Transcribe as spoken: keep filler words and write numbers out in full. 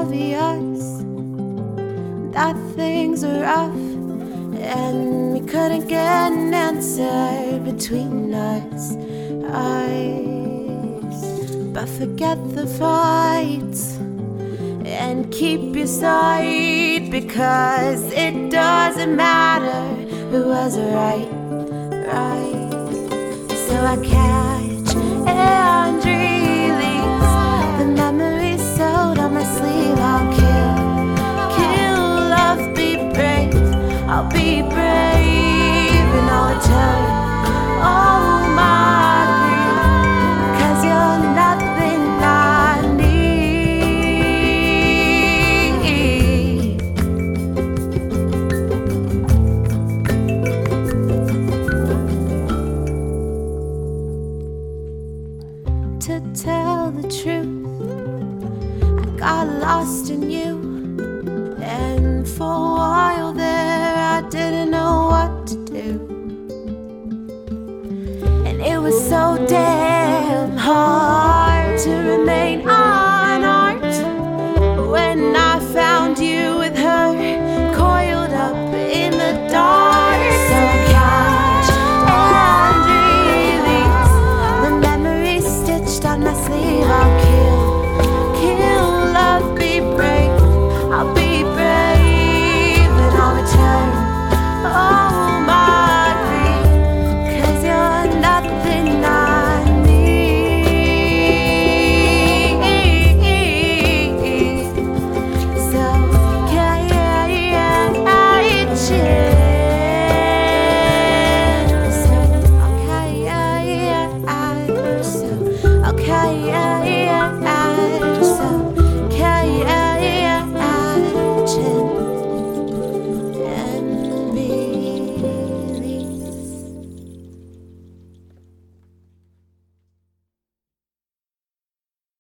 obvious that things are rough, and we couldn't get an answer between us. But forget the fights and keep your sight, because it doesn't matter who was right, right. So I catch and release the memories sewed on my sleeve. I'll kill, kill love, be brave, I'll be brave.